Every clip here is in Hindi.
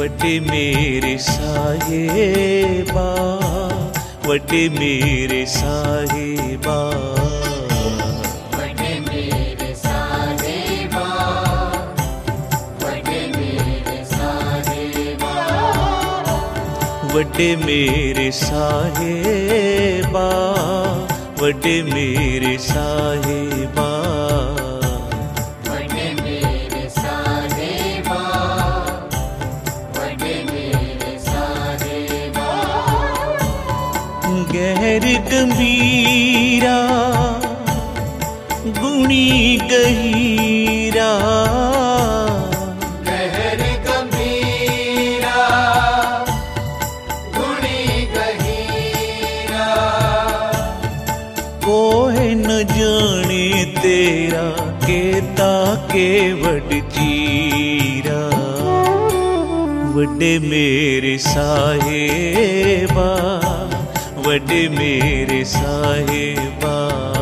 वड्डे मेरे साहिबा, वड्डे मेरे साहिबा, वड्डे मेरे साहिबा, वड्डे मेरे साहिबा, वड्डे मेरे साहिबा, वड्डे मेरे साहिबा, वड्डे मेरे साहिबा, वड्डे मेरे साहिबा, गहर गंभीरा गुणी गहीरा, गहर गंभीरा गुणी गहीरा, कोई न जाने तेरा केता केवट चीरा, वड्डे मेरे साहिबा, वड्डे मेरे साहिबा,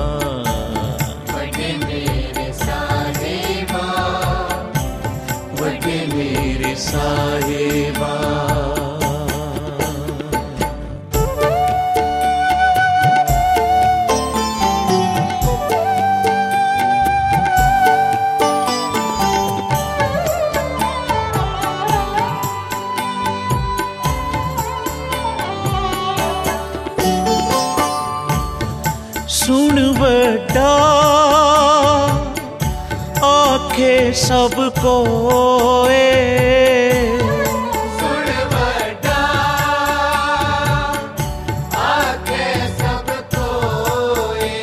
वड्डे मेरे साहिबा, वड्डे मेरे साहिबा। सुन बड़ा आखे सब कोए, सुन बड़ा आखे सब कोए,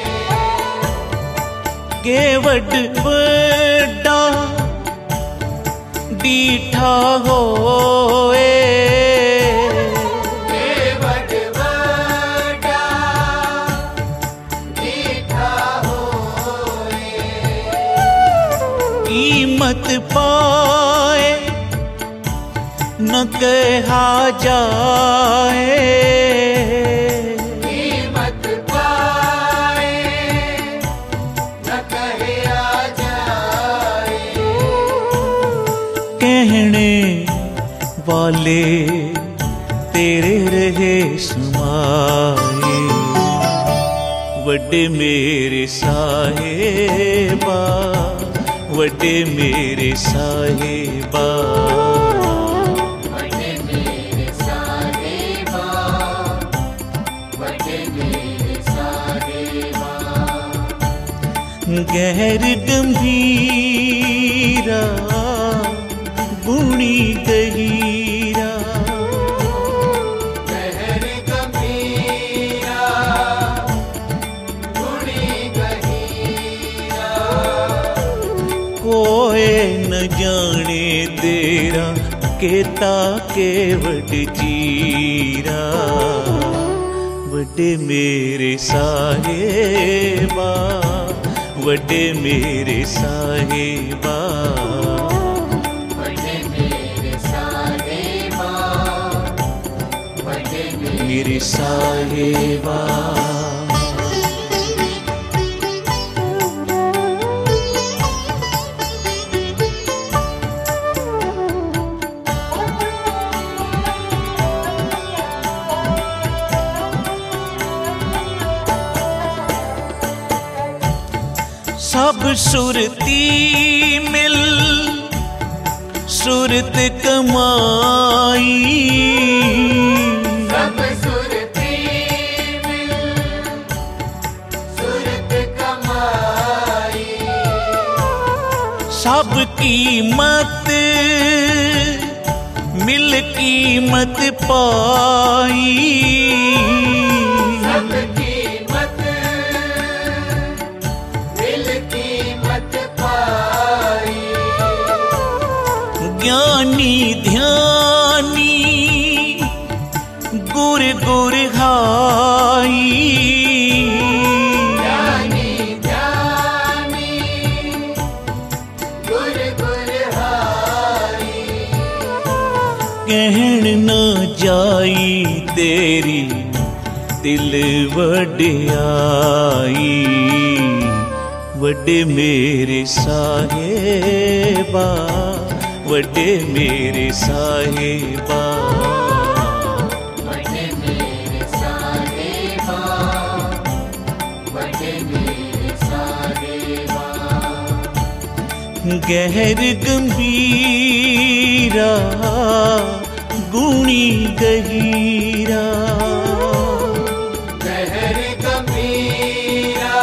के वड बड़ा डीठा होए, केवट बड़ा मीठा होए, कीमत पाए न कहा जाए, कीमत पाए न कहया जाए, कहने वाले तेरे रहे समाए, वड्डे मेरे साहिबा, वड्डे मेरे साहिबा, वड्डे मेरे साहिबा, वड्डे मेरे साहिबा, गहर गंभीरा गुणी गहीरा, गहर गंभीरा गुणी गहीरा, कोई न जाने तेरा केता केवट चीरा, वड्डे मेरे साहिबा, वड्डे मेरे साहिबा, वड्डे मेरे साहिबा, वड्डे मेरे साहिबा। सब सुरती मिल सुरत कमाई, सब सुरती मिल सुरत कमाई, सब कीमत मिल कीमत पाई, सब कीमत मिल कीमत पाई, ज्ञानी ध्यानी गुर गुर हाई, ज्ञानी ध्यानी गुर गुर हाई, कहन न जाई तेरी दिल वड्याई, वड्डे मेरे साहिबा, वड्डे मेरे साहिबा, वड्डे मेरे साहिबा, वड्डे मेरे साहिबा। गहर गंभीरा गुणी गहीरा, गहर गंभीरा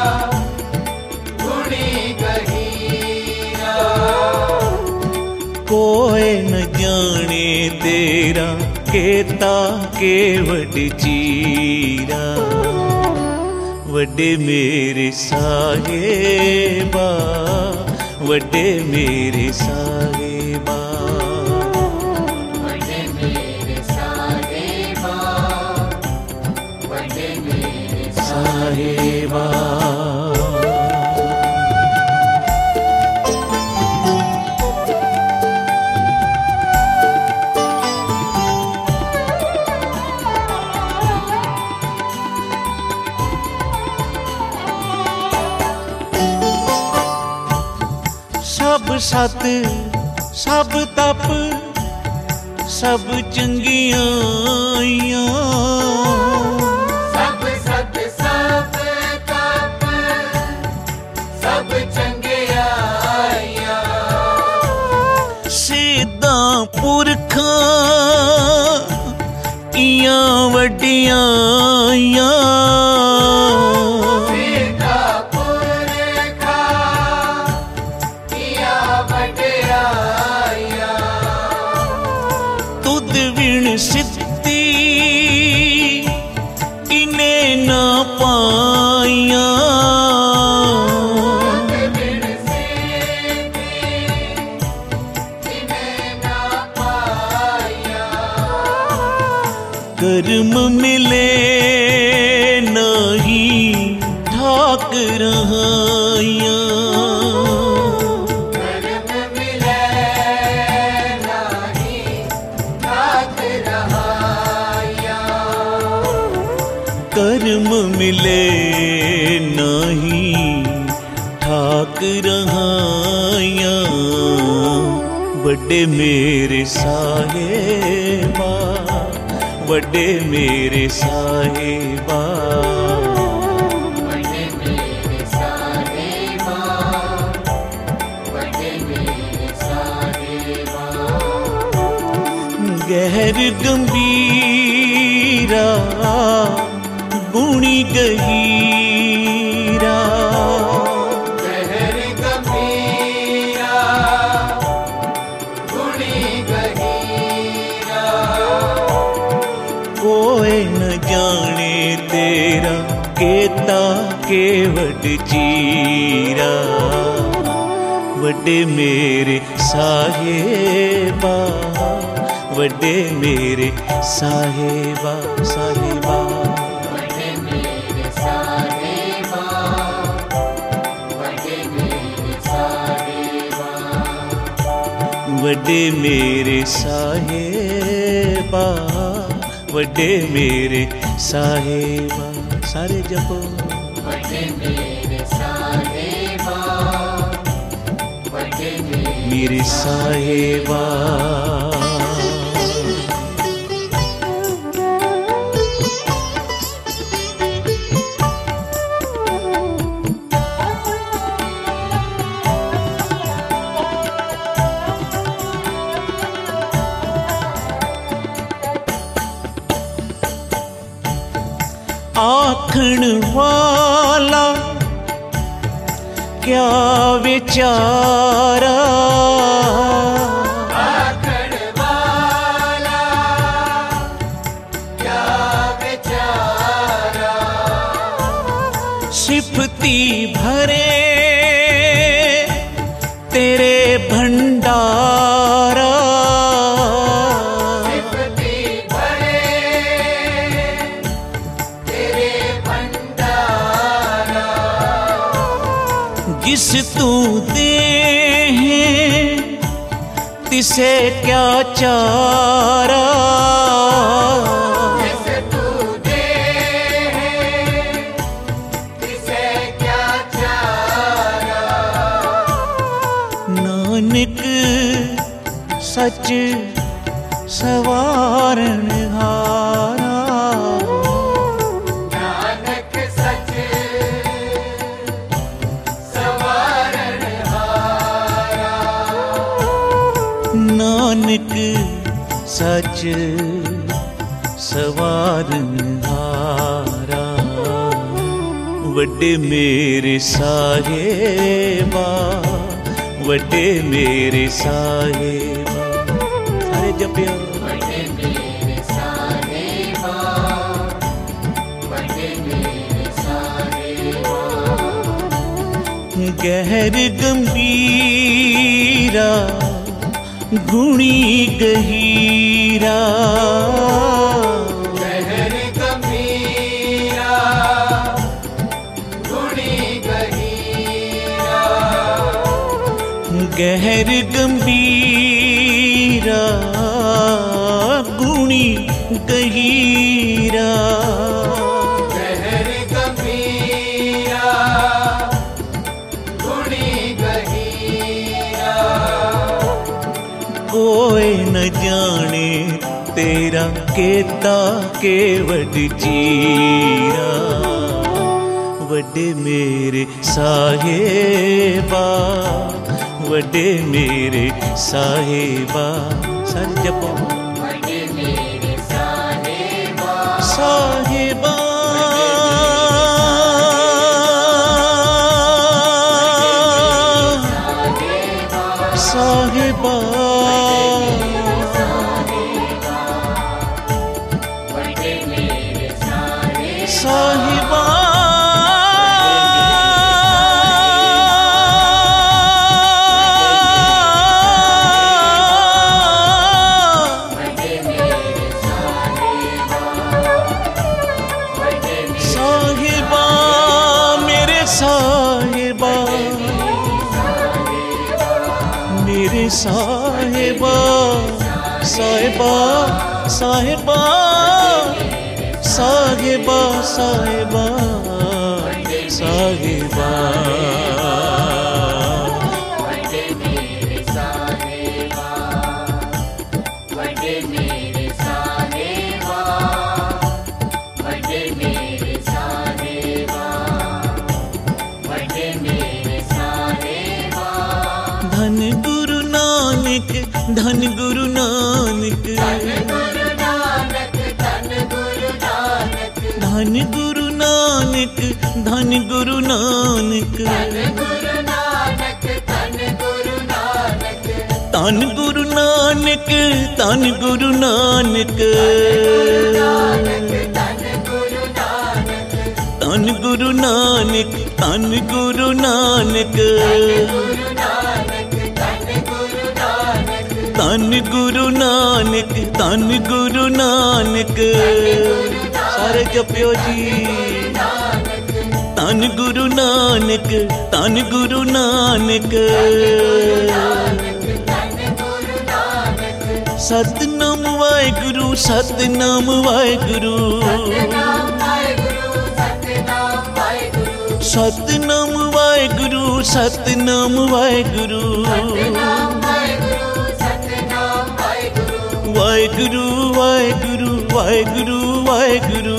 गुणी गहीरा। कोई न जाने तेरा केता केवट चीरा, वड्डे मेरे साहिबा, वड्डे मेरे साहिबा, वड्डे मेरे साहिबा, वड्डे मेरे साहिबा। सब सत सब तप सब चंगियां, सब सत सब तप सब चंगियाइयां। सिद्धां पुरखां इयां वड्डियां, सीता पुरखा किया वड्डियाइयां। तुद विण सिद्धि इन्हें ना पाइयां, बिन सीधी इन्हें ना पाइया। कर्म मिले नहीं ठाक रहाइयां, कर्म मिले नहीं ठाक रहाइया। कर्म मिले नहीं ठाक रहाइयां, वड्डे मेरे साहिबा, वड्डे मेरे साहिबा, वड्डे मेरे साहिबा, वड्डे मेरे साहिबा। गहर गंभीरा गुणी गहीरा, गहर गंभीरा गुणी गहीरा। कोई न जाने तेरा केता केवट चीरा, वड्डे मेरे साहिबा, वड्डे मेरे साहिबा, साहिबा, वड्डे मेरे साहिबा, वड्डे मेरे साहिबा। वड्डे मेरे साहिबा, वड्डे मेरे साहिबा। सारे जपो वड्डे मेरे साहिबा, वड्डे मेरे साहिबा। आखण वाला क्या विचारा, आखण वाला क्या विचारा। सिफती भरे तेरे भंडारा, सिफती भरे तेरे भंडारा। जिस तू दे है तिसे क्या चारा, जिस तू दे है तिसे क्या चारा। नानक सच सवारनहारा। नानक सच सवारनहारा। नानक सच सवारनहारा। वड्डे मेरे साहेबा, वड्डे मेरे साहेबा। सारे जपिया। वड्डे मेरे साहेबा, वड्डे मेरे साहेबा। गहर गंभीरा गुणी गहीरा। गहर गंभीरा गुणी गहीरा। गहर गंभीरा गुणी गहीरा। गहर गंभीरा गुणी गहीरा। कोई न जाने तेरा केता केवड चीरा। वड्डे मेरे साहेबा, वड्डे मेरे साहेबा। सर जपो। वड्डे मेरे साहेबा, साहेबा साहेबा वड्डे मेरे साहेबा। साहिबा। वड्डे मेरे साहेबा, वड्डे साहिबा मेरे साहिबा, मेरे साहिबा। साहिबा साहिबा साहिबा साहिबा साहिबा। वड्डे मेरे साहेबा, वड्डे मेरे साहेबा। वड्डे मेरे साहेबा, वड्डे मेरे साहेबा। धन गुरु नानक, धन गुरु नानक, धन गुरु नानक, धन गुरु नानक। धन गुरु नानक, धन गुरु नानक। धन गुरु नानक, धन गुरु नानक। धन गुरु नानक, धन गुरु नानक। धन गुरु नानक, धन गुरु नानक, धन गुरु नानक। गुरु नानक, धन गुरु नानक। धन गुरु नानक, धन गुरु नानक। सारे जपियो जी। धन गुरु नानक, धन गुरु नानक। सतनाम वाहेगुरु, सतनाम वाहेगुरु। सतनाम वाहेगुरु, सतनाम वाहेगुरु। वाहेगुरु वाहेगुरु वाहेगुरु वाहेगुरु।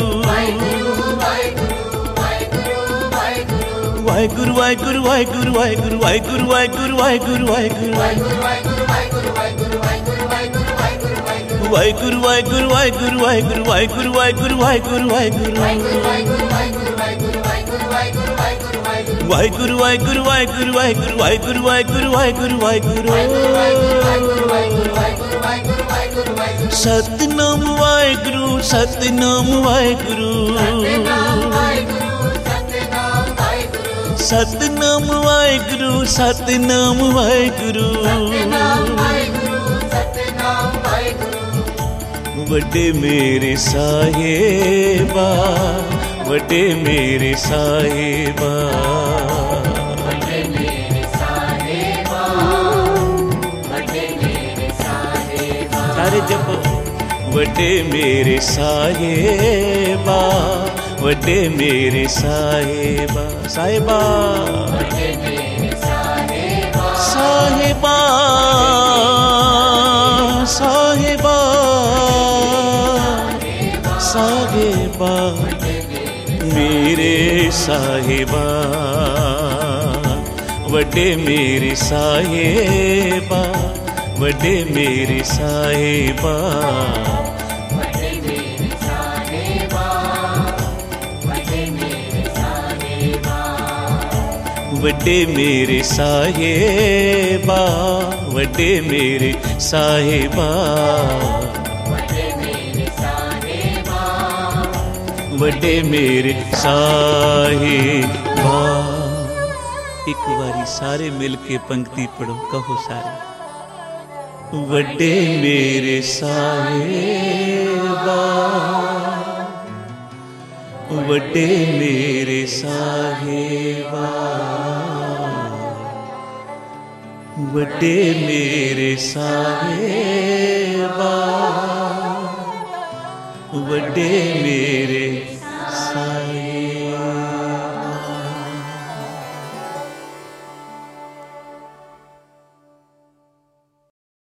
वाहेगुरु वाहेगुरु वाहेगुरु वाहेगुरु वाहेगुरु वाहेगुरु वाहेगुरु वाहेगुरु। वाहेगुरु वाहेगुरु वाहेगुरु वाहेगुरु वाहेगुरु वाहेगुरु वाहेगुरु वाहेगुरु। वाहेगुरु वाहेगुरु वाहेगुरु वाहेगुरु वाहेगुरु वाहेगुरु वाहेगुरु वाहेगुरु। सतनाम वाहेगुरु, सतनाम वाहेगुरु। सतनाम वाहेगुरु, सतनाम वाहेगुरु। वड्डे मेरे साहेबा, वड्डे मेरे साहेबा। वड्डे मेरे साहेबा, वड्डे मेरे साहेबा। सारे जपो। वड्डे मेरे साहेबा, वड्डे मेरे साहेबा। साहेबा वड्डे मेरे साहेबा, साहेबा साहिबा, वड्डे मेरे साहिबा, वड्डे मेरे साहिबा, वड्डे मेरे साहिबा, वड्डे मेरे साहिबा, वड्डे मेरे साहिबा, वड्डे मेरे साहिबा, वड्डे मेरे साहिबा, वड्डे मेरे साहिबा। एक बारी सारे मिल के पंक्ति पढ़ो, कहो सारे। वड्डे मेरे साहिबा, वड्डे मेरे साहिबा, वड्डे मेरे साहिबा, वड्डे मेरे